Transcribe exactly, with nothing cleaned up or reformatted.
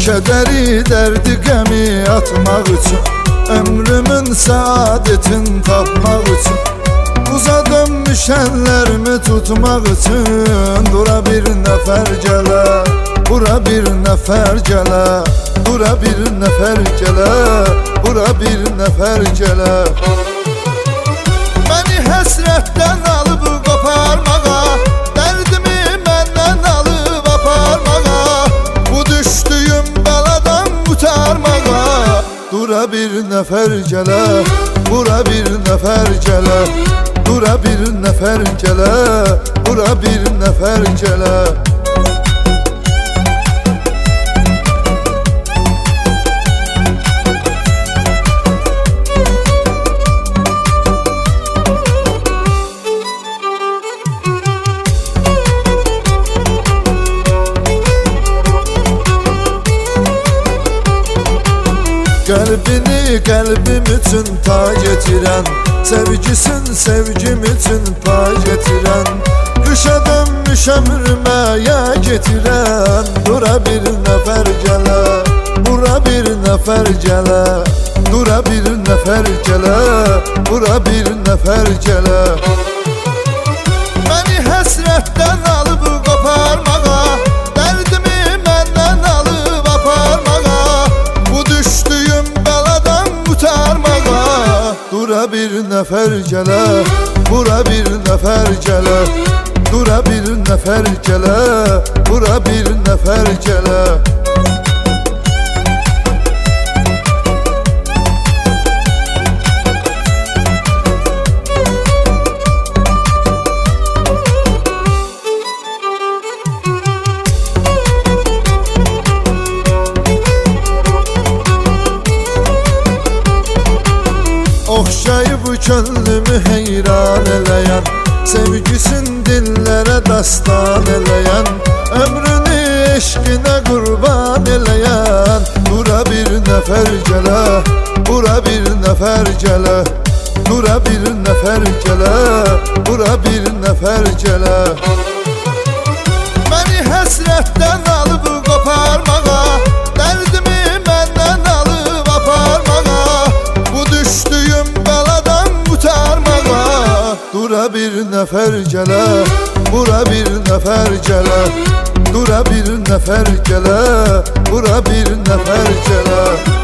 Kədəri, dərdi, qəmi atmaq üçün, ömrümün saadetini tapmaq üçün, uzadım düşənlərimi tutmaq üçün. Dura bir nəfər gələ, bura bir nəfər gələ, bura bir nəfər gələ, bura bir nəfər gələ. Məni həsrətdən alıb qoparmağa, dərdimi məndən alıb aparmağa, bu düşdüyüm bəladan qurtarmağa. Dura bir nəfər gələ, bura bir nəfər gələ, bura bir nəfər gələ, bura bir nəfər gələ. Qəlbini qəlbim üçün pay getirən, sevgisin sevgim üçün pay getirən, qışa dönmüş ömrümə ya getirən. Dura bir nəfər gələ, bura bir nəfər gələ, dura bir nəfər gələ, bura bir nəfər gələ. Məni həsrətdən alıb qoparmağa, dərdimi məndən alıb aparmağa, bu düşdüyüm bəladan qurtarmağa. Dura bir nəfər gələ, bura bir nəfər gələ, dura bir nəfər gələ, bura bir nəfər gələ. Oxşayıb könlümü heyran eləyən, sevgisin dillərə dastan eləyən, ömrünü eşqinə qurban eləyən. Dura bir nəfər gələ, bura bir nəfər gələ, dura bir nəfər gələ, bura bir nəfər gələ. Məni həsrətdən alıb qoparmağa, dərdimi məndən alıb aparmağa, bu düşdüyüm bəladan qurtarmağa. Dura bir nəfər gələ, bura bir nəfər gələ, dura bir nəfər gələ, bura bir nəfər gələ.